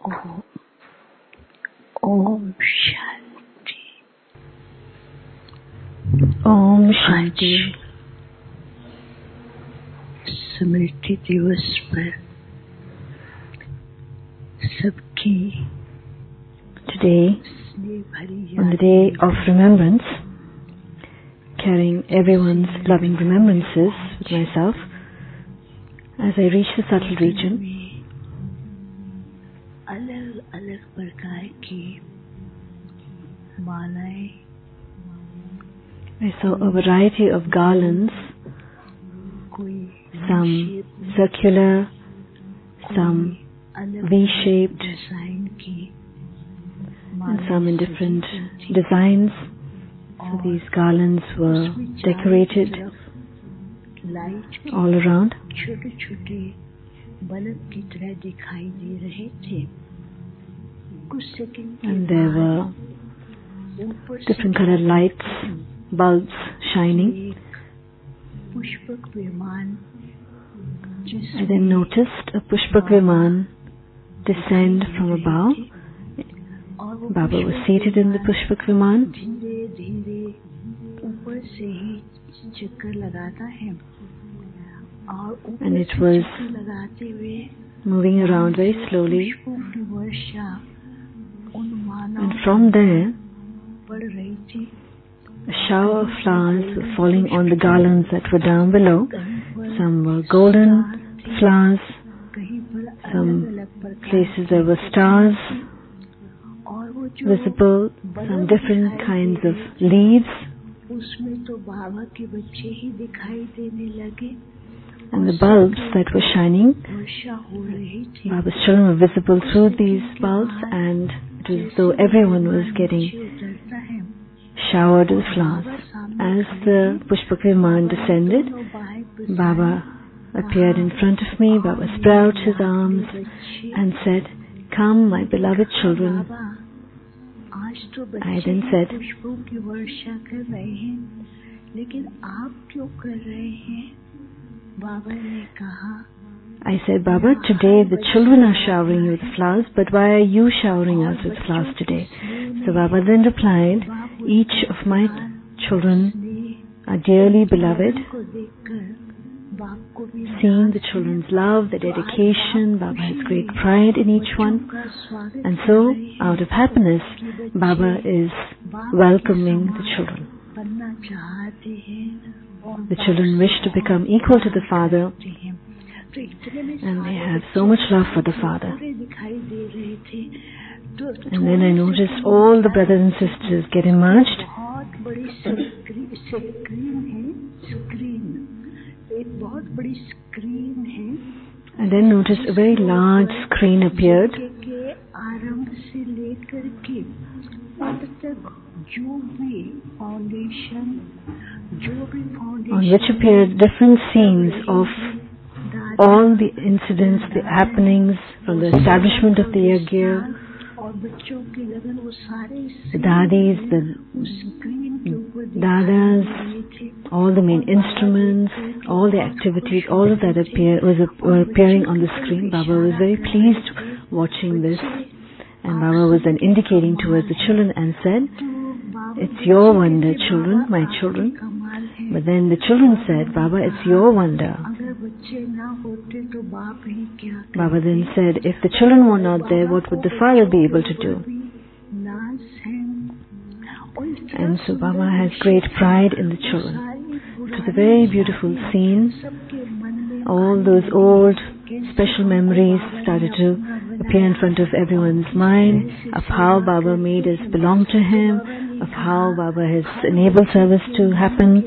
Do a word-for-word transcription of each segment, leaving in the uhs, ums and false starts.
Om, Om Shanti. Om Shanti. स्मृति दिवस पर सबकी Today, on the day of remembrance, carrying everyone's loving remembrances with myself, as I reach the subtle region, अलग अलग प्रकार की मालाएं, I saw a variety of garlands, some circular, some V-shaped, and some in different designs. So these garlands were decorated all around. छोटे छोटे bulb की तरह दिखाई दे रहे थे. कुछ second And there were different colored lights, bulbs shining. Pushpak Viman, I then noticed a Pushpak Viman descend from above. Baba was seated in the Pushpak Viman. धीरे धीरे ऊपर से ही चक्कर लगाता है और And ऊपर it से was चक्कर लगाते हुए moving around very slowly. पुष्पों की वर्षा उन मालाओं And from there, पड़ रही थी. a shower of flowers were falling on the garlands that were down below. Some were golden flowers, कहीं पर some अलग अलग प्रकार places there were stars और वो जो visible, some different kinds of leaves, उसमें तो बाबा के बच्चे ही दिखाई देने लगे. and the bulbs that were shining. वर्षा हो रही थी. Baba's children were visible through these bulbs, and it was as though everyone was getting उतरता है. showered with flowers. As the Pushpak Viman descended, Baba appeared in front of me. Baba spread out his arms and said, "Come, my beloved children." आज तो I बच्चे then said, पुष्पों की वर्षा कर रहे हैं, लेकिन आप क्यों कर रहे हैं? बाबा ने कहा, I said, "Baba, today the children are showering you with flowers, but why are you showering us with flowers today?" So Baba then replied, "Each of my children are dearly beloved. को देखकर बाप को भी Seeing the children's love, their dedication, Baba has great pride in each one. का स्वागत And so, out of happiness, Baba is welcoming the children. बनना चाहते हैं और The children wish to become equal to the Father, तो इतने में and they have so much love for the Father. सारे दिखाई दे रहे थे. तो And then I noticed all the brothers and sisters get emerged. बहुत बड़ी स्क्रीन स्क्रीन है स्क्रीन एक बहुत बड़ी स्क्रीन है. I then noticed a very large screen appeared, के, के आरंभ से लेकर के अंत तक जो भी फाउंडेशन जो भी foundation on which appeared different scenes of all the incidents, the happenings from the establishment of the yajna, और बच्चों की लगन वो सारे the dadis, the स्क्रीन के ऊपर dadas, all the main instruments, all the activities, all of that appear, was, were appearing on the screen. Baba was very pleased watching this, and Baba was then indicating towards the children and said, "It's your wonder, children, my children." But then the children said, "Baba, it's your wonder." अगर बच्चे ना होते तो बाप ही क्या Baba then said, "If the children were not there, what would the Father be able to do?" नाज है. And so Baba has great pride in the children. It was a very beautiful scene. सबके मन में All those old special memories started to appear in front of everyone's mind, of how Baba made us belong to him, of how Baba has enabled service to happen.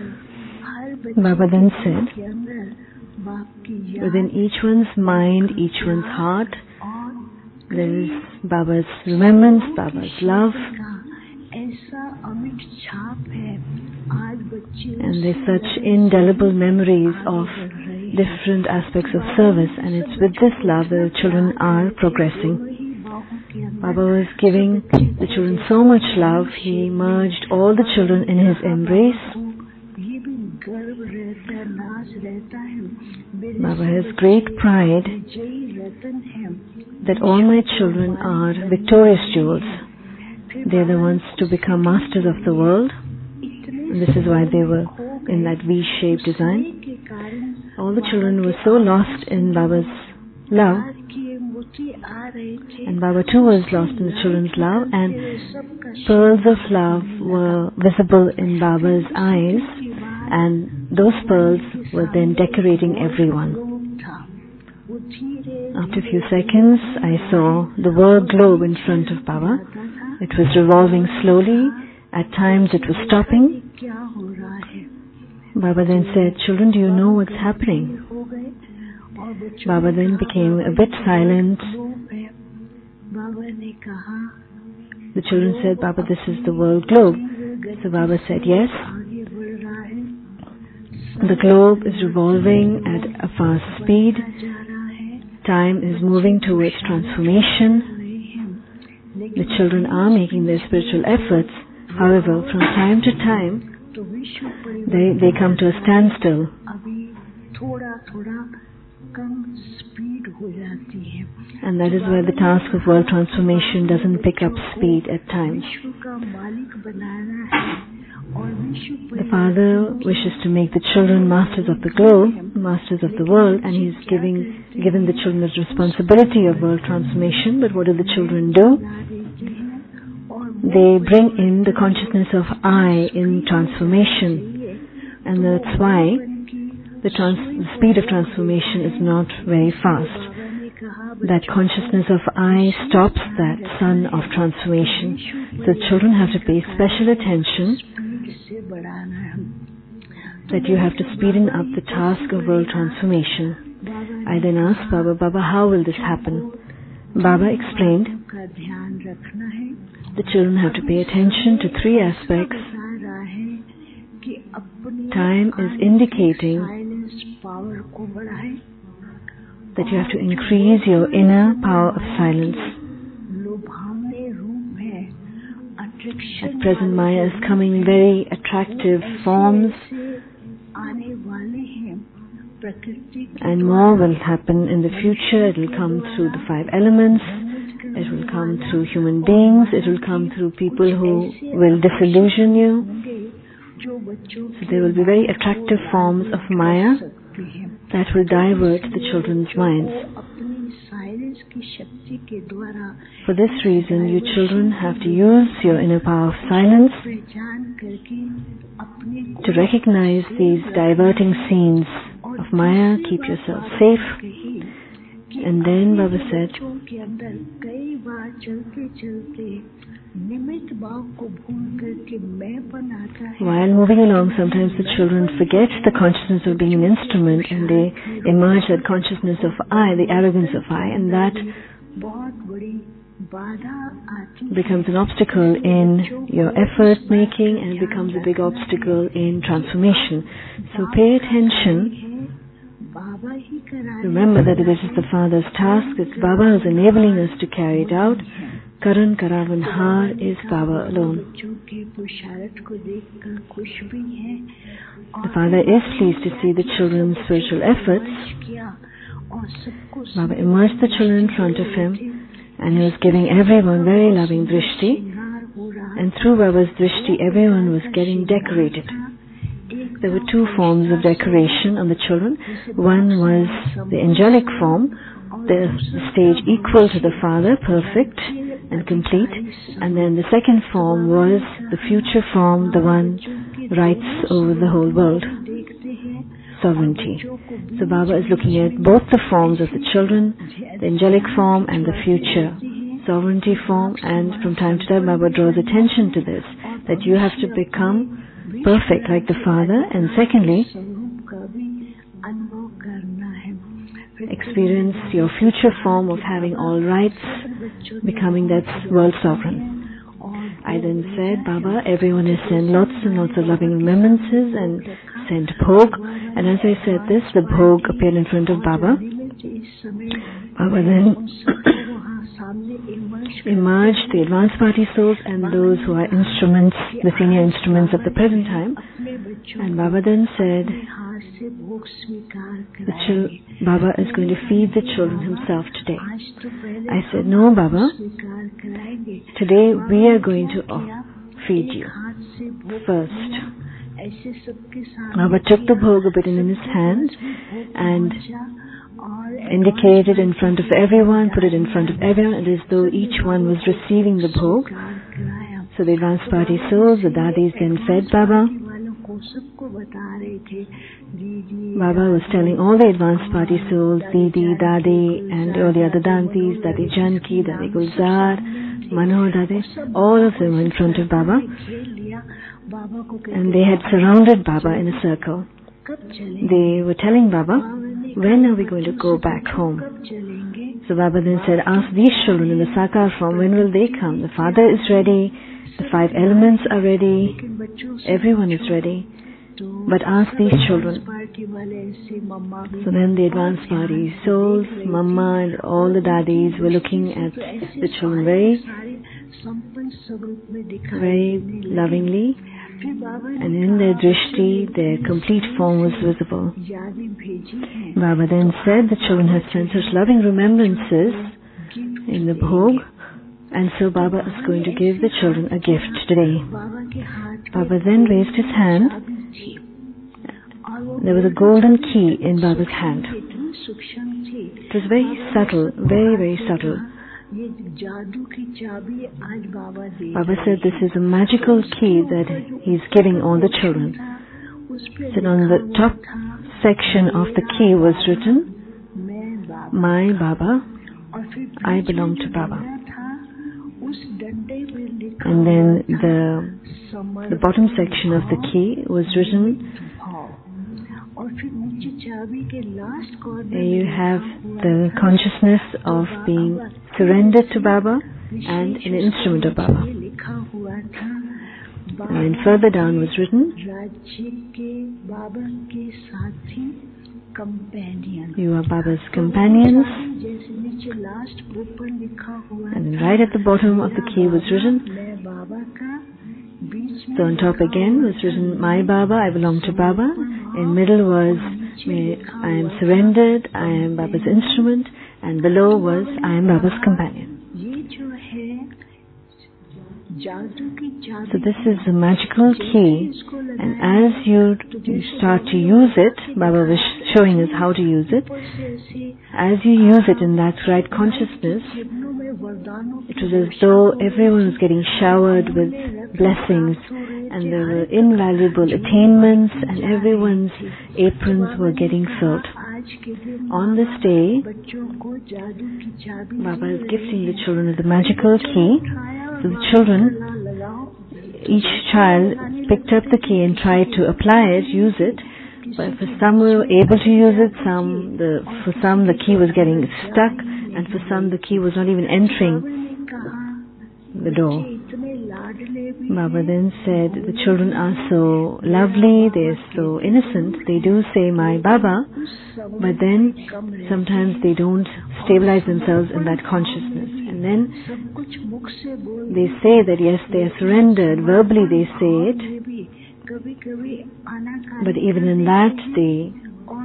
Baba then said, के अंदर बाप की याद within each one's mind, each one's heart, और there is Baba's remembrance, Baba's love, का ऐसा अमिट छाप है. आज बच्चे and there's such indelible memories of different aspects of service, and it's with this love that the children are progressing. Baba was giving the children so much love, he merged all the children in his embrace. ये भी गर्व रहता है, नाज रहता है. Baba has great pride that all my children are victorious jewels. They are the ones to become masters of the world. And this is why they were in that V-shaped design. All the children were so lost in Baba's love, and Baba too was lost in the children's love, and pearls of love were visible in Baba's eyes, and those pearls were then decorating everyone. After a few seconds, I saw the world globe in front of Baba. It was revolving slowly. At times it was stopping. Baba then said, "Children, do you know what's happening?" Baba then became a bit silent. The children said, "Baba, this is the world globe." So Baba said, "Yes. The globe is revolving at a fast speed. Time is moving towards transformation. The children are making their spiritual efforts. However, from time to time, they, they come to a standstill. And that is where the task of world transformation doesn't pick up speed at times. The Father wishes to make the children masters of the globe, masters of the world, and He's giving given the children the responsibility of world transformation. But what do the children do? They bring in the consciousness of I in transformation, and that's why the, trans- the speed of transformation is not very fast. That consciousness of I stops that sun of transformation. So children have to pay special attention that you have to speeden up the task of world transformation. I then asked Baba, "Baba, how will this happen?" Baba explained, the children have to pay attention to three aspects. Time is indicating that you have to increase your inner power of silence. At present, Maya is coming in very attractive forms, and more will happen in the future. It will come through the five elements. It will come through human beings. It will come through people who will disillusion you. So there will be very attractive forms of Maya that will divert the children's minds. For this reason, you children have to use your inner power of silence to recognize these diverting scenes of Maya, keep yourself safe. And then Baba said, while moving along, sometimes the children forget the consciousness of being an instrument, and they emerge that consciousness of I, the arrogance of I, and that becomes an obstacle in your effort making, and becomes a big obstacle in transformation. So pay attention. Remember that this is the Father's task. It's Baba who's enabling us to carry it out. Karan Karavanhar is Baba alone. The Father is pleased to see the children's spiritual efforts. Baba immersed the children in front of him, and he was giving everyone very loving drishti. And through Baba's drishti, everyone was getting decorated. There were two forms of decoration on the children. One was the angelic form, the stage equal to the Father, perfect and complete. And then the second form was the future form, the one rights over the whole world, sovereignty. So Baba is looking at both the forms of the children, the angelic form and the future sovereignty form, and from time to time Baba draws attention to this, that you have to become perfect like the Father, and secondly, experience your future form of having all rights, becoming that world sovereign. I then said, Baba, everyone has sent lots and lots of loving remembrances and sent bhog, and as I said this, the bhog appeared in front of Baba. Baba then emerged the advanced party souls and those who are instruments, the senior instruments of the present time. And Baba then said, The chil- Baba is going to feed the children himself today. I said, no, Baba. Today we are going to oh, feed you first. Baba took the bhog a bit in his hand and indicated in front of everyone, put it in front of everyone, and as though each one was receiving the bhog. So the advanced party souls, the dadis, then fed Baba. Baba was telling all the advanced party souls, Didi, Dadi, and all the other dantis, Dadi Janki, Dadi Gulzar, Manohar Dadi, all of them were in front of Baba. And they had surrounded Baba in a circle. They were telling Baba, when are we going to go back home? So Baba then said, ask these children in the Sakar form, when will they come? The father is ready, the five elements are ready, everyone is ready. But ask these children. So then the advanced party souls, Mama and all the daddies were looking at the children very, very lovingly. And in their drishti, their complete form was visible. Baba then said, the children have sent such loving remembrances in the bhog, and so Baba is going to give the children a gift today. Baba then raised his hand. There was a golden key in Baba's hand. It was very subtle, very, very subtle. Baba said this is a magical key that he's giving all the children. So on the top section of the key was written, My Baba, I belong to Baba. And then the, the bottom section of the key was written, you have the consciousness of being surrendered to Baba and an instrument of Baba. And then further down was written, you are Baba's companions. And then right at the bottom of the key was written, so on top again was written, My Baba, I belong to Baba. In middle was, I am surrendered, I am Baba's instrument. And below was, I am Baba's companion. So this is a magical key, and as you, you start to use it, Baba was showing us how to use it. As you use it in that right consciousness, it was as though everyone was getting showered with blessings, and there were invaluable attainments, and everyone's aprons were getting filled. On this day, Baba is gifting the children with the magical key. So the children, each child picked up the key and tried to apply it, use it. But for some were able to use it, some the for some the key was getting stuck, and for some the key was not even entering the door. Baba then said, the children are so lovely, they are so innocent, they do say, My Baba, but then sometimes they don't stabilize themselves in that consciousness. And then they say that yes, they are surrendered, verbally they say it, but even in that they,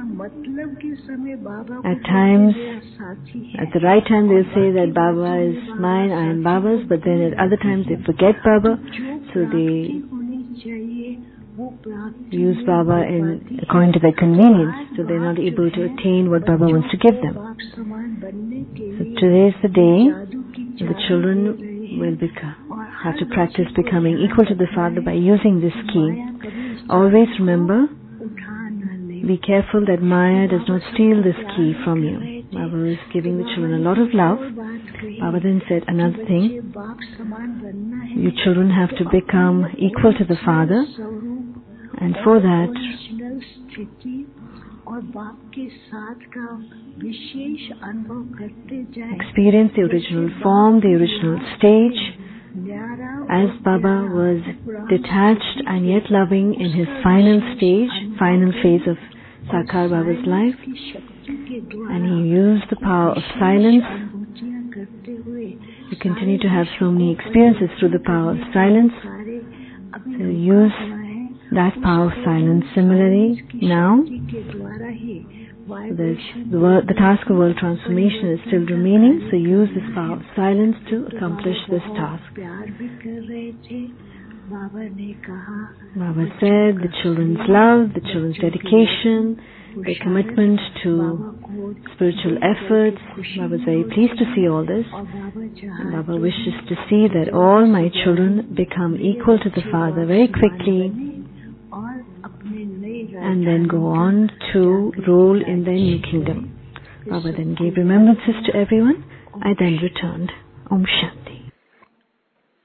at times, at the right time they'll say that Baba is mine, I am Baba's, but then at other times they forget Baba, so they use Baba in, according to their convenience, so they're not able to attain what Baba wants to give them. So today is the day the children will become, have to practice becoming equal to the Father by using this key. Always remember, be careful that Maya does not steal this key from you. Baba is giving the children a lot of love. Baba then said another thing, you children have to become equal to the Father, and for that experience the original form, the original stage. As Baba was detached and yet loving in his final stage, final phase of Sakar Baba's life, and he used the power of silence. We continue to have so many experiences through the power of silence. So use that power of silence. Similarly, now, this, the, world, the task of world transformation is still remaining, so use this power of silence to accomplish this task. Baba said the children's love, the children's dedication, their commitment to spiritual efforts. Baba is very pleased to see all this. And Baba wishes to see that all my children become equal to the Father very quickly and then go on to rule in their new kingdom. Baba then gave remembrances to everyone. I then returned. Om Shanti.